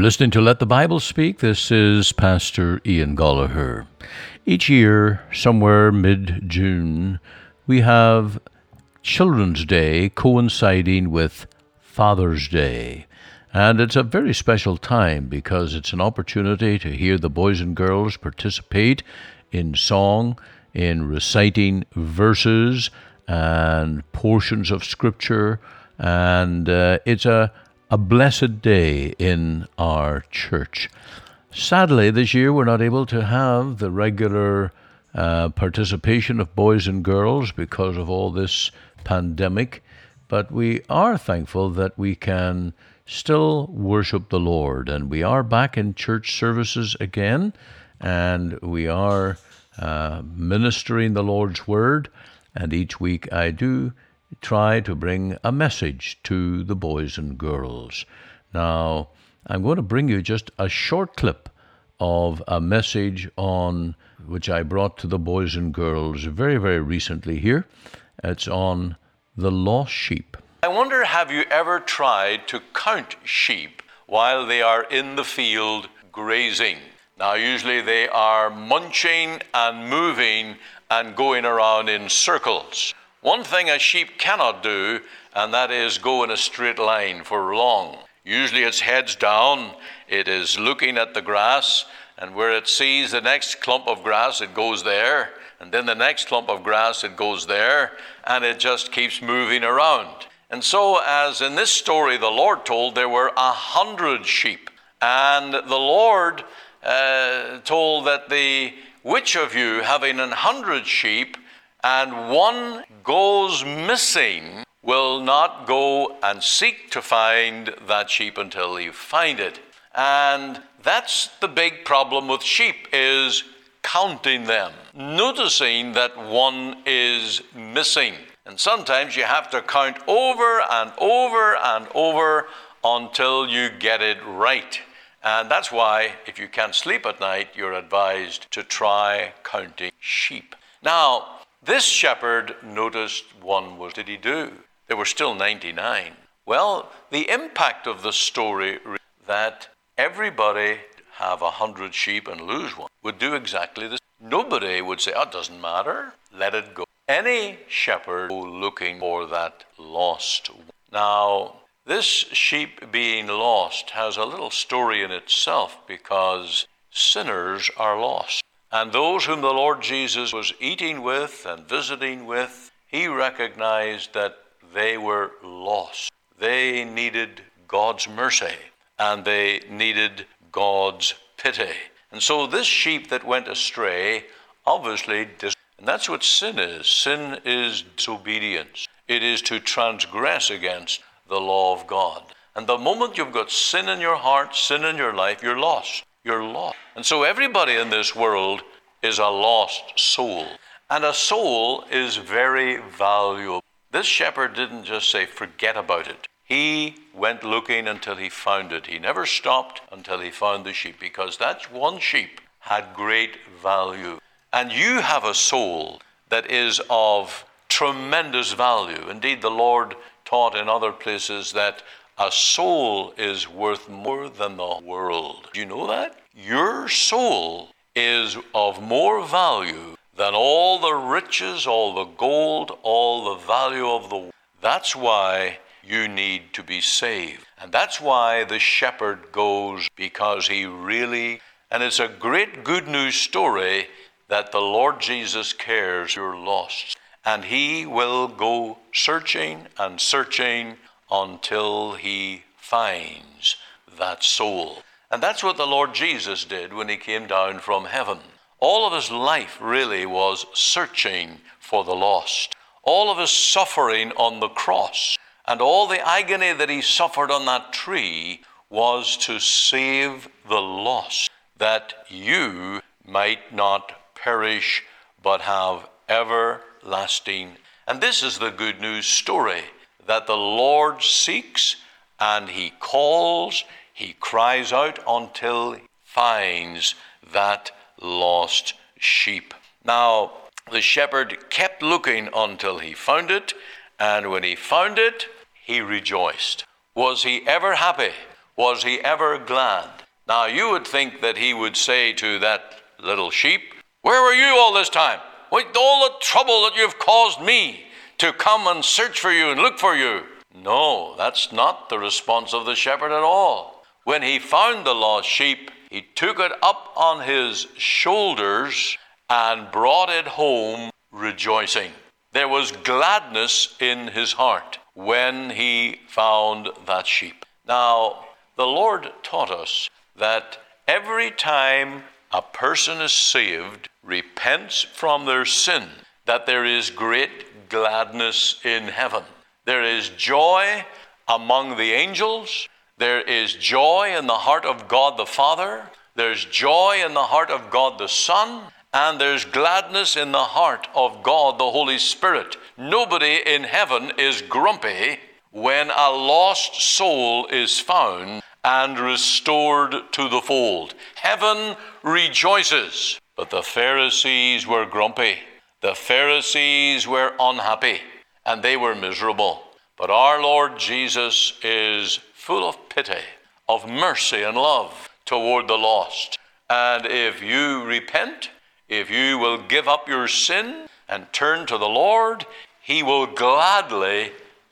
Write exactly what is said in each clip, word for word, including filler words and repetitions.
listening to Let the Bible Speak. This is Pastor Ian Gallagher. Each year, somewhere mid-June, we have Children's Day coinciding with Father's Day. And it's a very special time because it's an opportunity to hear the boys and girls participate in song, in reciting verses and portions of Scripture. And uh, it's a A blessed day in our church. Sadly, this year we're not able to have the regular uh, participation of boys and girls because of all this pandemic, but we are thankful that we can still worship the Lord, and we are back in church services again, and we are uh, ministering the Lord's Word, and each week I do try to bring a message to the boys and girls. Now, I'm going to bring you just a short clip of a message on which I brought to the boys and girls very, very recently here. It's on the lost sheep. I wonder, have you ever tried to count sheep while they are in the field grazing? Now, usually they are munching and moving and going around in circles. One thing a sheep cannot do, and that is go in a straight line for long. Usually it's heads down, it is looking at the grass, and where it sees the next clump of grass, it goes there, and then the next clump of grass, it goes there, and it just keeps moving around. And so, as in this story the Lord told, there were a hundred sheep, and the Lord uh, told that the which of you having an hundred sheep, and one goes missing, will not go and seek to find that sheep until you find it. And that's the big problem with sheep, is counting them, noticing that one is missing. And sometimes you have to count over and over and over until you get it right. And that's why, if you can't sleep at night, you're advised to try counting sheep. Now, this shepherd noticed one. What did he do? There were still ninety-nine. Well, the impact of the story that everybody have a hundred sheep and lose one would do exactly this. Nobody would say, oh, it doesn't matter, let it go. Any shepherd looking for that lost one. Now, this sheep being lost has a little story in itself, because sinners are lost. And those whom the Lord Jesus was eating with and visiting with, he recognized that they were lost. They needed God's mercy, and they needed God's pity. And so this sheep that went astray, obviously, dis- and that's what sin is. Sin is disobedience. It is to transgress against the law of God. And the moment you've got sin in your heart, sin in your life, you're lost. You're lost. And so everybody in this world is a lost soul. And a soul is very valuable. This shepherd didn't just say, forget about it. He went looking until he found it. He never stopped until he found the sheep, because that one sheep had great value. And you have a soul that is of tremendous value. Indeed, the Lord taught in other places that a soul is worth more than the world. Do you know that? Your soul is of more value than all the riches, all the gold, all the value of the world. That's why you need to be saved. And that's why the shepherd goes, because he really, and it's a great good news story that the Lord Jesus cares you're lost. And he will go searching and searching until he finds that soul. And that's what the Lord Jesus did when he came down from heaven. All of his life really was searching for the lost. All of his suffering on the cross and all the agony that he suffered on that tree was to save the lost, that you might not perish but have everlasting. And this is the good news story, that the Lord seeks and he calls, he cries out until he finds that lost sheep. Now, the shepherd kept looking until he found it, and when he found it, he rejoiced. Was he ever happy? Was he ever glad? Now you would think that he would say to that little sheep, where were you all this time? With all the trouble that you've caused me to come and search for you and look for you. No, that's not the response of the shepherd at all. When he found the lost sheep, he took it up on his shoulders and brought it home rejoicing. There was gladness in his heart when he found that sheep. Now, the Lord taught us that every time a person is saved, repents from their sin, that there is great gladness in heaven. There is joy among the angels. There is joy in the heart of God the Father. There's joy in the heart of God the Son. And there's gladness in the heart of God the Holy Spirit. Nobody in heaven is grumpy when a lost soul is found and restored to the fold. Heaven rejoices. But the Pharisees were grumpy. The Pharisees were unhappy, and they were miserable. But our Lord Jesus is full of pity, of mercy and love toward the lost. And if you repent, if you will give up your sin and turn to the Lord, he will gladly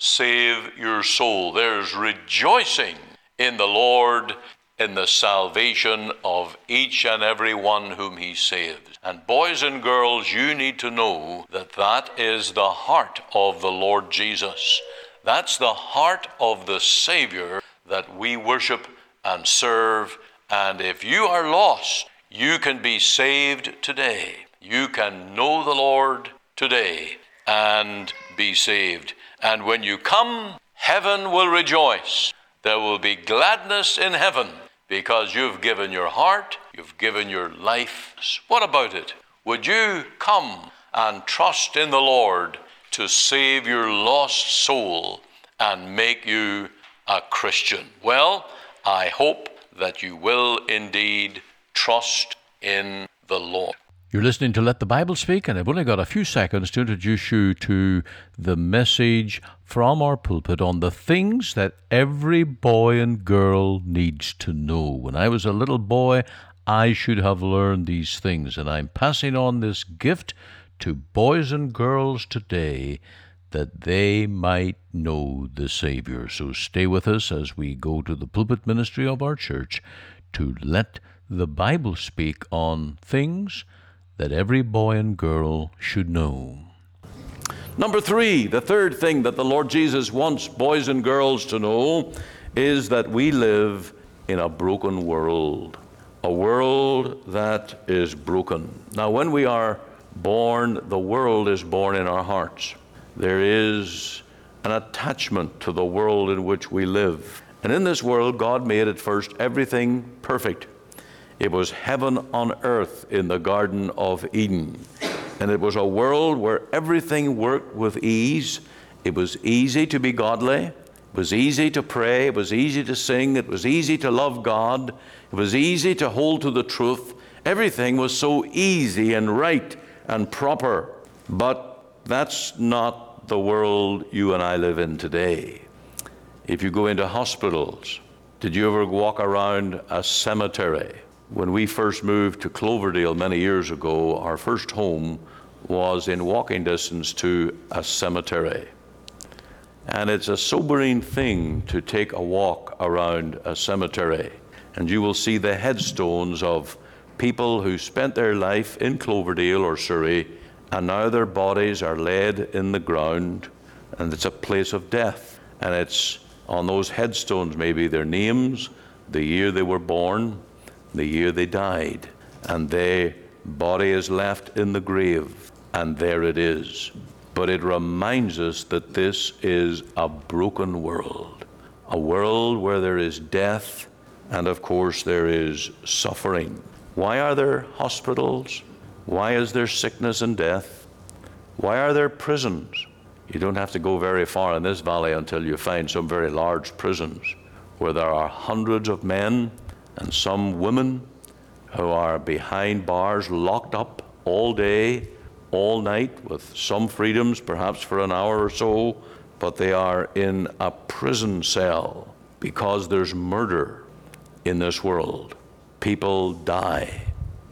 save your soul. There's rejoicing in the Lord in the salvation of each and every one whom he saves. And boys and girls, you need to know that that is the heart of the Lord Jesus. That's the heart of the Savior that we worship and serve. And if you are lost, you can be saved today. You can know the Lord today and be saved. And when you come, heaven will rejoice. There will be gladness in heaven because you've given your heart, you've given your life. What about it? Would you come and trust in the Lord to save your lost soul and make you a Christian? Well, I hope that you will indeed trust in the Lord. You're listening to Let the Bible Speak, and I've only got a few seconds to introduce you to the message from our pulpit on the things that every boy and girl needs to know. When I was a little boy, I should have learned these things, and I'm passing on this gift to boys and girls today that they might know the Savior. So stay with us as we go to the pulpit ministry of our church to let the Bible speak on things that every boy and girl should know. Number three, the third thing that the Lord Jesus wants boys and girls to know is that we live in a broken world, a world that is broken. Now, when we are born, the world is born in our hearts. There is an attachment to the world in which we live. And in this world, God made at first everything perfect. It was heaven on earth in the Garden of Eden. And it was a world where everything worked with ease. It was easy to be godly. It was easy to pray. It was easy to sing. It was easy to love God. It was easy to hold to the truth. Everything was so easy and right and proper. But that's not the world you and I live in today. If you go into hospitals, did you ever walk around a cemetery? When we first moved to Cloverdale many years ago, our first home was in walking distance to a cemetery. And it's a sobering thing to take a walk around a cemetery. And you will see the headstones of people who spent their life in Cloverdale or Surrey, and now their bodies are laid in the ground, and it's a place of death. And it's on those headstones maybe their names, the year they were born, the year they died, and their body is left in the grave, and there it is. But it reminds us that this is a broken world, a world where there is death, and of course there is suffering. Why are there hospitals? Why is there sickness and death? Why are there prisons? You don't have to go very far in this valley until you find some very large prisons where there are hundreds of men and some women who are behind bars, locked up all day, all night, with some freedoms, perhaps for an hour or so, but they are in a prison cell. because there's murder in this world. People die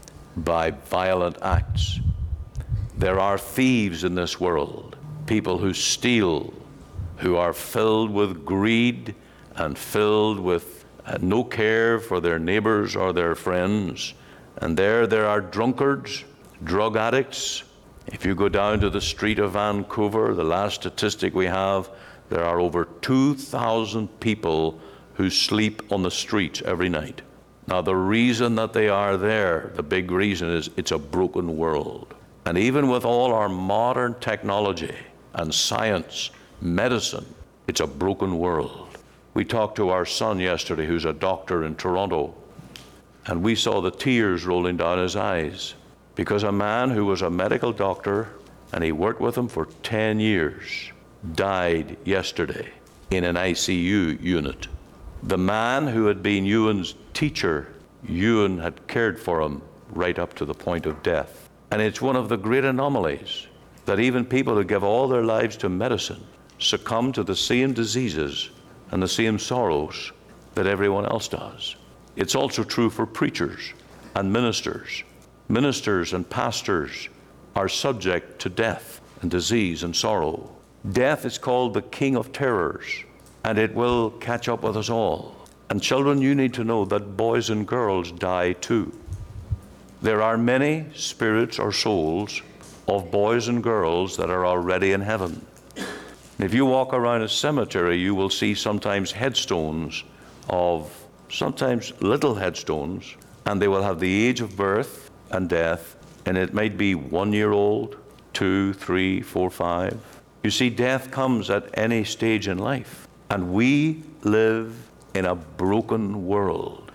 by violent acts. There are thieves in this world, people who steal, who are filled with greed and filled with uh, no care for their neighbors or their friends. And there, there are drunkards, drug addicts. If you go down to the street of Vancouver, the last statistic we have, there are over two thousand people who sleep on the streets every night. Now, the reason that they are there, the big reason is it's a broken world. And even with all our modern technology and science, medicine, it's a broken world. We talked to our son yesterday, who's a doctor in Toronto, and we saw the tears rolling down his eyes because a man who was a medical doctor, and he worked with him for ten years, died yesterday in an I C U unit. The man who had been Ewan's teacher, Ewan had cared for him right up to the point of death. And it's one of the great anomalies that even people who give all their lives to medicine succumb to the same diseases and the same sorrows that everyone else does. It's also true for preachers and ministers. Ministers and pastors are subject to death and disease and sorrow. Death is called the king of terrors, and it will catch up with us all. And children, you need to know that boys and girls die too. There are many spirits or souls of boys and girls that are already in heaven. If you walk around a cemetery, you will see sometimes headstones of, sometimes little headstones, and they will have the age of birth and death, and it might be one year old, two, three, four, five. You see, death comes at any stage in life, and we live in a broken world.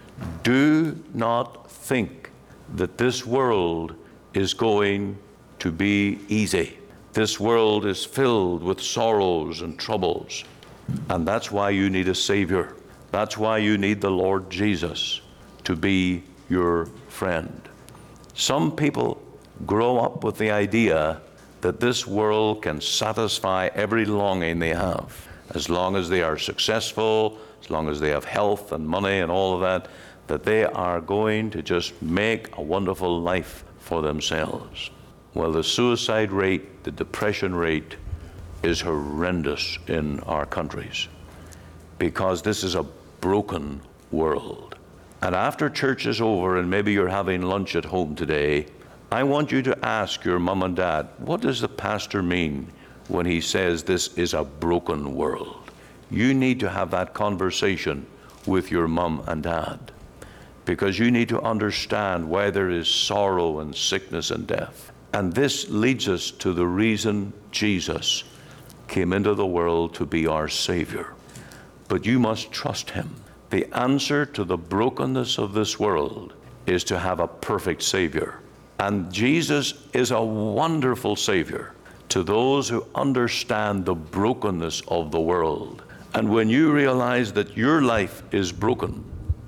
Do not think that this world is going to be easy. This world is filled with sorrows and troubles, and that's why you need a Savior. That's why you need the Lord Jesus to be your friend. Some people grow up with the idea that this world can satisfy every longing they have, as long as they are successful, as long as they have health and money and all of that, that they are going to just make a wonderful life for themselves. Well, the suicide rate, the depression rate is horrendous in our countries because this is a broken world. And after church is over and maybe you're having lunch at home today, I want you to ask your mom and dad, what does the pastor mean when he says this is a broken world? You need to have that conversation with your mom and dad, because you need to understand why there is sorrow and sickness and death. And this leads us to the reason Jesus came into the world to be our Savior. But you must trust Him. The answer to the brokenness of this world is to have a perfect Savior. And Jesus is a wonderful Savior to those who understand the brokenness of the world. And when you realize that your life is broken,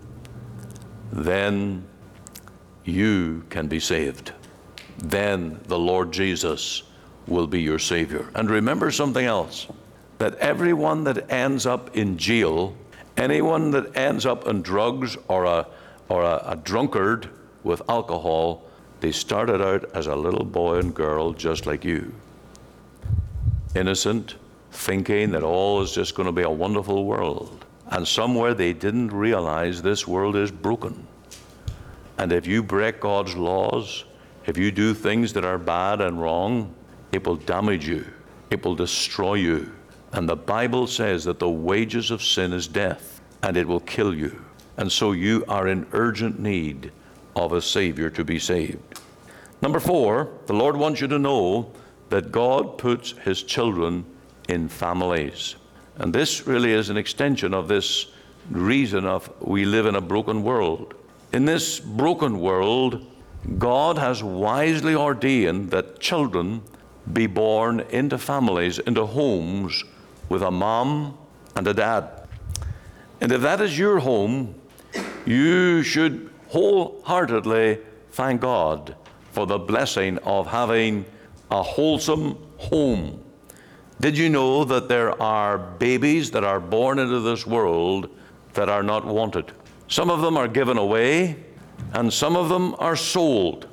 then you can be saved. Then the Lord Jesus will be your Savior. And remember something else, that everyone that ends up in jail, anyone that ends up in drugs or a, or a, a drunkard with alcohol, they started out as a little boy and girl just like you. Innocent, thinking that all is just going to be a wonderful world. And somewhere they didn't realize this world is broken. And if you break God's laws, if you do things that are bad and wrong, it will damage you. It will destroy you. And the Bible says that the wages of sin is death, and it will kill you. And so you are in urgent need of a Savior to be saved. Number four, the Lord wants you to know that God puts His children in families. And this really is an extension of this reason of we live in a broken world. In this broken world, God has wisely ordained that children be born into families, into homes with a mom and a dad. And if that is your home, you should wholeheartedly thank God for the blessing of having a wholesome home. Did you know that there are babies that are born into this world that are not wanted. Some of them are given away, and some of them are sold.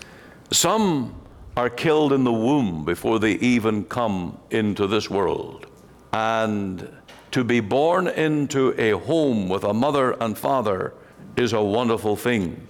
Some are killed in the womb before they even come into this world. And to be born into a home with a mother and father is a wonderful thing.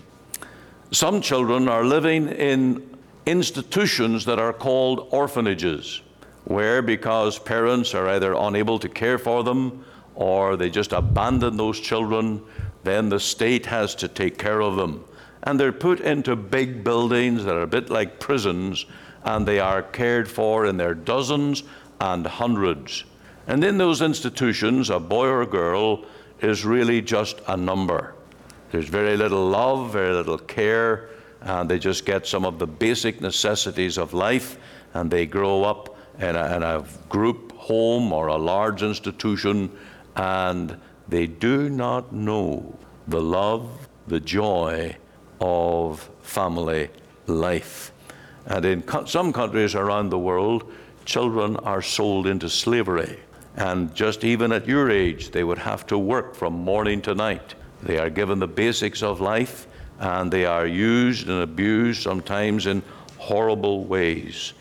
Some children are living in institutions that are called orphanages, where because parents are either unable to care for them or they just abandon those children, then the state has to take care of them. And they're put into big buildings that are a bit like prisons, and they are cared for in their dozens and hundreds. And in those institutions, a boy or a girl is really just a number. There's very little love, very little care, and they just get some of the basic necessities of life, and they grow up in a, in a group home or a large institution, and they do not know the love, the joy of family life. And in co- some countries around the world, children are sold into slavery. And just even at your age, they would have to work from morning to night. They are given the basics of life, and they are used and abused sometimes in horrible ways.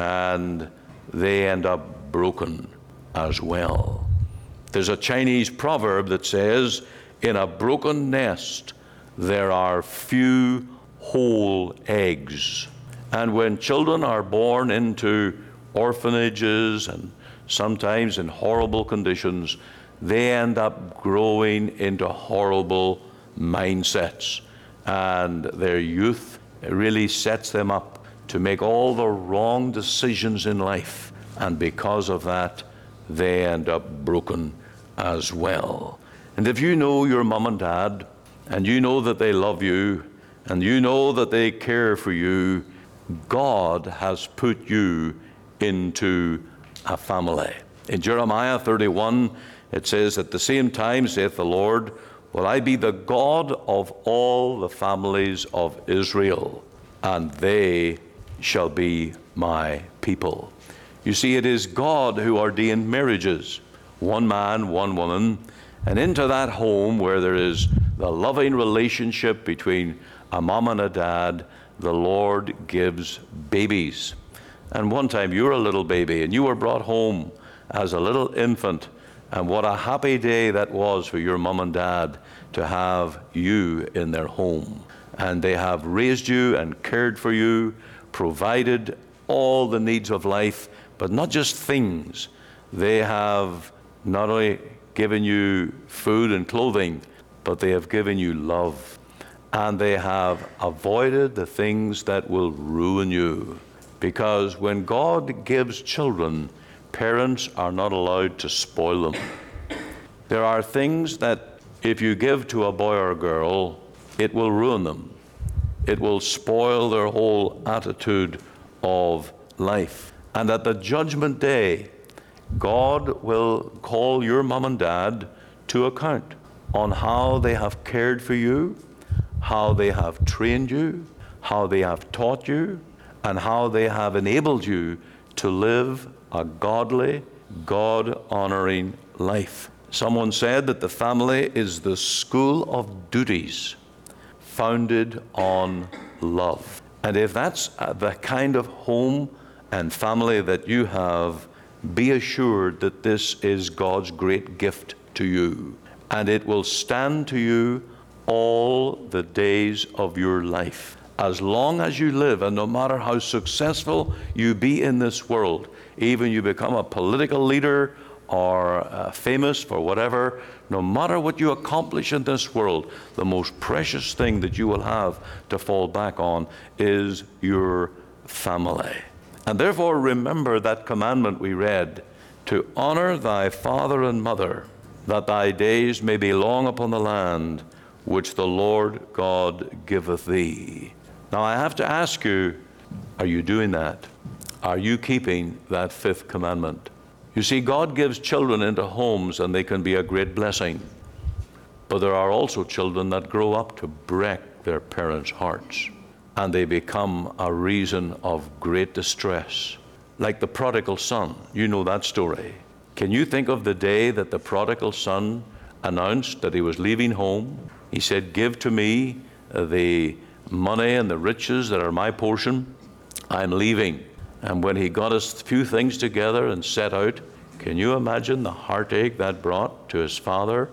And they end up broken as well. There's a Chinese proverb that says, in a broken nest, there are few whole eggs. And when children are born into orphanages and sometimes in horrible conditions, they end up growing into horrible mindsets. And their youth really sets them up to make all the wrong decisions in life. And because of that, they end up broken as well. And if you know your mom and dad, and you know that they love you, and you know that they care for you, God has put you into a family. In Jeremiah thirty-one, it says, at the same time, saith the Lord, will I be the God of all the families of Israel, and they shall be my people. You see, it is God who ordained marriages, one man, one woman, and into that home where there is the loving relationship between a mom and a dad, the Lord gives babies. And one time you were a little baby and you were brought home as a little infant, and what a happy day that was for your mom and dad to have you in their home. And they have raised you and cared for you, provided all the needs of life, but not just things. They have not only given you food and clothing, but they have given you love. And they have avoided the things that will ruin you. Because when God gives children, parents are not allowed to spoil them. There are things that if you give to a boy or a girl, it will ruin them. It will spoil their whole attitude of life. And at the judgment day, God will call your mom and dad to account on how they have cared for you, how they have trained you, how they have taught you, and how they have enabled you to live a godly, God-honoring life. Someone said that the family is the school of duties founded on love. And if that's the kind of home and family that you have, be assured that this is God's great gift to you. And it will stand to you all the days of your life. As long as you live, and no matter how successful you be in this world, even you become a political leader or uh, famous for whatever, no matter what you accomplish in this world, the most precious thing that you will have to fall back on is your family. And therefore remember that commandment we read, to honor thy father and mother, that thy days may be long upon the land which the Lord God giveth thee. Now I have to ask you, are you doing that? Are you keeping that fifth commandment? You see, God gives children into homes and they can be a great blessing. But there are also children that grow up to break their parents' hearts, and they become a reason of great distress. Like the prodigal son, you know that story. Can you think of the day that the prodigal son announced that he was leaving home, he said, "Give to me the money and the riches that are my portion. I'm leaving." And when he got his few things together and set out, can you imagine the heartache that brought to his father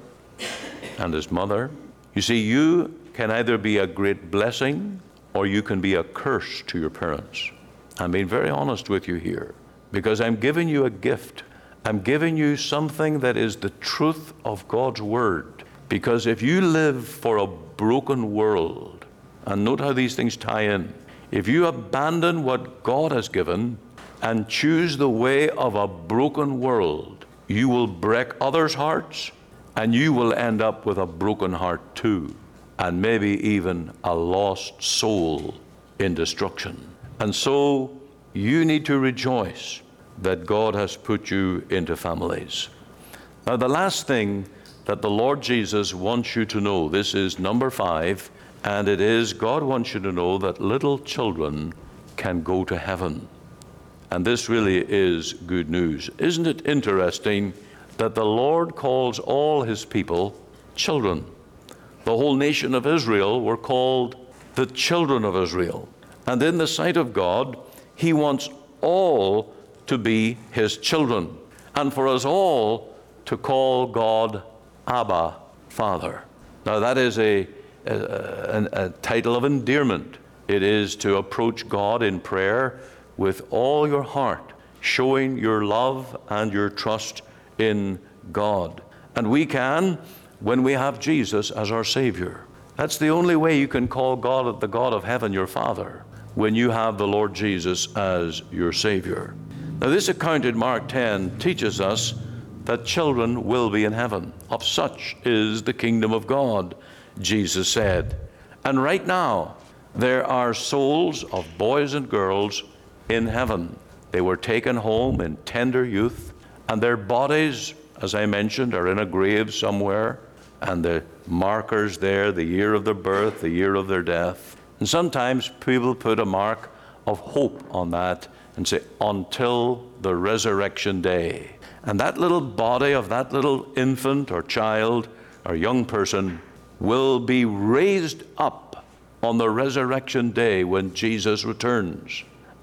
and his mother? You see, you can either be a great blessing or you can be a curse to your parents. I'm being very honest with you here, because I'm giving you a gift. I'm giving you something that is the truth of God's word. Because if you live for a broken world, and note how these things tie in, if you abandon what God has given and choose the way of a broken world, you will break others' hearts, and you will end up with a broken heart too, and maybe even a lost soul in destruction. And so you need to rejoice that God has put you into families. Now, the last thing that the Lord Jesus wants you to know, this is number five, and it is God wants you to know that little children can go to heaven. And this really is good news. Isn't it interesting that the Lord calls all his people children? The whole nation of Israel were called the children of Israel. And in the sight of God, he wants all to be his children, and for us all to call God Abba, Father. Now that is a, a, a, a title of endearment. It is to approach God in prayer with all your heart, showing your love and your trust in God. And we can when we have Jesus as our Savior. That's the only way you can call God, the God of heaven, your Father, when you have the Lord Jesus as your Savior. Now, this account in Mark ten teaches us that children will be in heaven. Of such is the kingdom of God, Jesus said. And right now, there are souls of boys and girls in heaven. They were taken home in tender youth, and their bodies, as I mentioned, are in a grave somewhere, and the markers there, the year of their birth, the year of their death. And sometimes people put a mark of hope on that and say, until the resurrection day. And that little body of that little infant or child or young person will be raised up on the resurrection day when Jesus returns.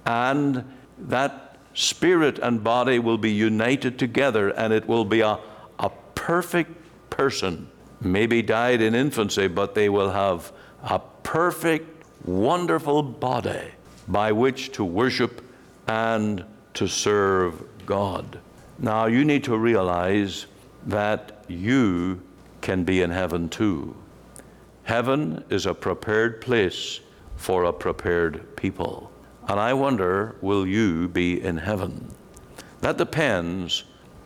And that spirit and body will be united together, and it will be a, a perfect person. Maybe died in infancy, but they will have a perfect, wonderful body by which to worship and to serve God. Now, you need to realize that you can be in heaven too. Heaven is a prepared place for a prepared people. And I wonder, will you be in heaven? That depends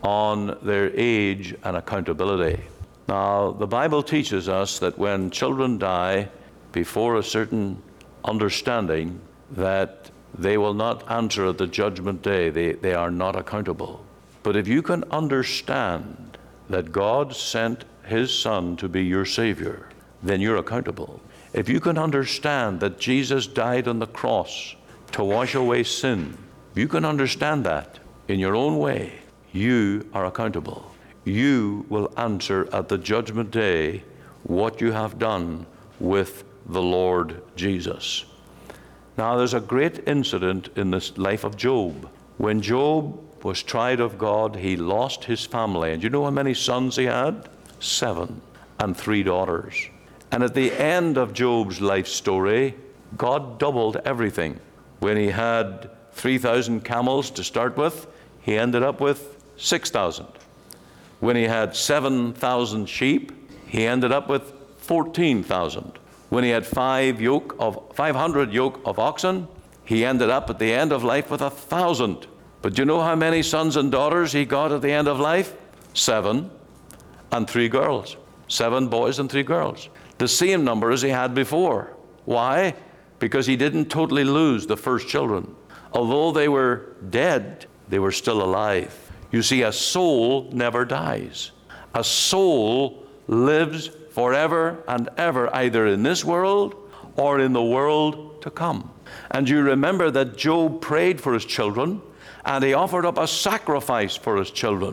on their age and accountability. Now, the Bible teaches us that when children die before a certain understanding, that they will not answer at the judgment day. They, they are not accountable. But if you can understand that God sent his Son to be your Savior, then you're accountable. If you can understand that Jesus died on the cross to wash away sin, if you can understand that in your own way, you are accountable. You will answer at the judgment day what you have done with the Lord Jesus. Now, there's a great incident in the life of Job. When Job was tried of God, he lost his family. And you know how many sons he had? Seven, and three daughters. And at the end of Job's life story, God doubled everything. When he had three thousand camels to start with, he ended up with six thousand. When he had seven thousand sheep, he ended up with fourteen thousand. When he had five yoke of five hundred yoke of oxen, he ended up at the end of life with a thousand. But do you know how many sons and daughters he got at the end of life? Seven, and three girls. Seven boys and three girls. The same number as he had before. Why? Because he didn't totally lose the first children. Although they were dead, they were still alive. You see, a soul never dies. A soul lives forever and ever, either in this world or in the world to come. And you remember that Job prayed for his children, and he offered up a sacrifice for his children.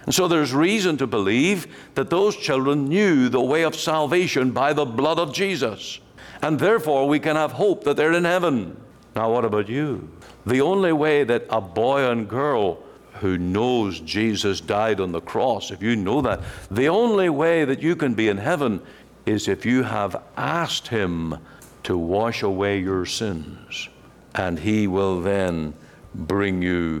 And so there's reason to believe that those children knew the way of salvation by the blood of Jesus. And therefore we can have hope that they're in heaven. Now what about you? The only way that a boy and girl who knows Jesus died on the cross, if you know that, the only way that you can be in heaven is if you have asked him to wash away your sins. And he will then bring you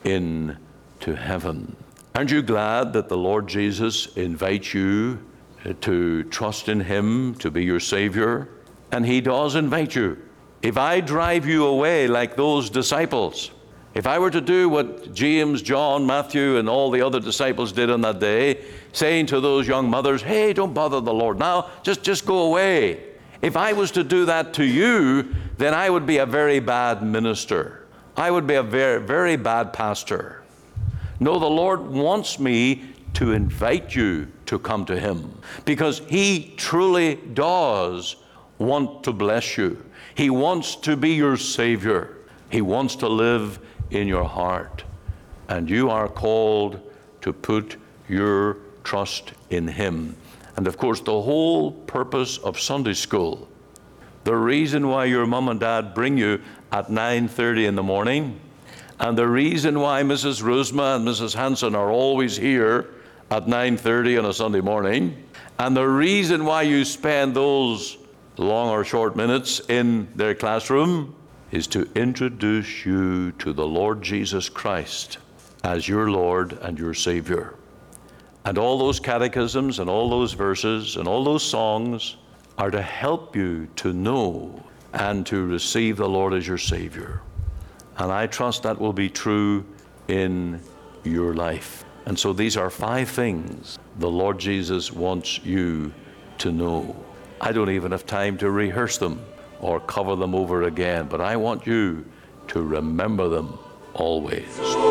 into heaven. Aren't you glad that the Lord Jesus invites you to trust in him to be your Savior? And he does invite you. If I drive you away like those disciples, if I were to do what James, John, Matthew, and all the other disciples did on that day, saying to those young mothers, hey, don't bother the Lord now, just, just go away. If I was to do that to you, then I would be a very bad minister. I would be a very, very bad pastor. No, the Lord wants me to invite you to come to him, because he truly does want to bless you. He wants to be your Savior. He wants to live in your heart. And you are called to put your trust in him. And of course, the whole purpose of Sunday school, the reason why your mom and dad bring you at nine thirty in the morning, and the reason why Missus Rusma and Missus Hanson are always here at nine thirty on a Sunday morning, and the reason why you spend those long or short minutes in their classroom is to introduce you to the Lord Jesus Christ as your Lord and your Savior. And all those catechisms and all those verses and all those songs are to help you to know and to receive the Lord as your Savior. And I trust that will be true in your life. And so these are five things the Lord Jesus wants you to know. I don't even have time to rehearse them or cover them over again, but I want you to remember them always.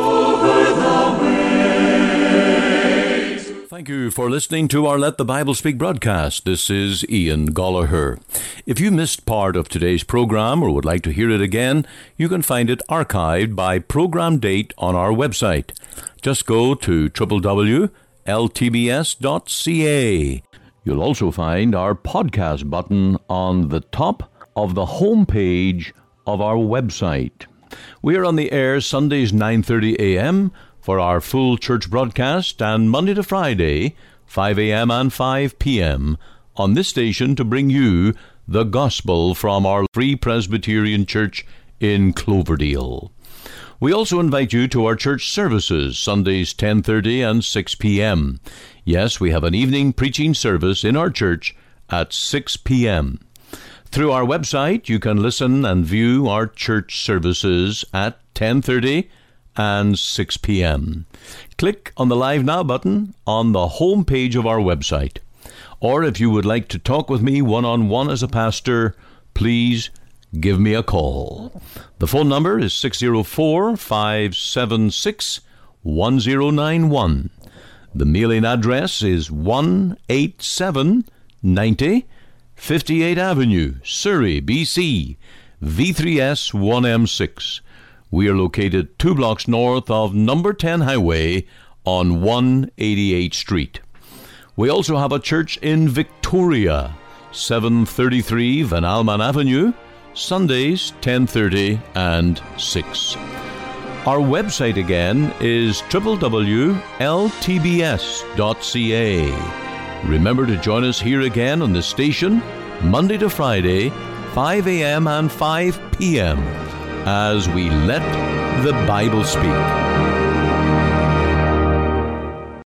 Thank you for listening to our Let the Bible Speak broadcast. This is Ian Gollaher. If you missed part of today's program or would like to hear it again, you can find it archived by program date on our website. Just go to w w w dot l t b s dot c a. You'll also find our podcast button on the top of the home page of our website. We are on the air Sundays nine thirty a.m., for our full church broadcast, and Monday to Friday, five a.m. and five p.m. on this station to bring you the gospel from our Free Presbyterian Church in Cloverdale. We also invite you to our church services, Sundays ten thirty and six p.m. Yes, we have an evening preaching service in our church at six p.m. Through our website, you can listen and view our church services at ten thirty and six p.m. Click on the Live Now button on the home page of our website. Or if you would like to talk with me one-on-one as a pastor, please give me a call. The phone number is six oh four, five seven six, one oh nine one. The mailing address is one eighty-seven ninety fifty-eighth Avenue, Surrey, B C, V three S one M six. We are located two blocks north of number ten Highway on one eighty-eighth Street. We also have a church in Victoria, seven thirty-three Van Alman Avenue, Sundays ten thirty and six. Our website again is w w w dot l t b s dot c a. Remember to join us here again on the station, Monday to Friday, five a.m. and five p.m. as we let the Bible speak.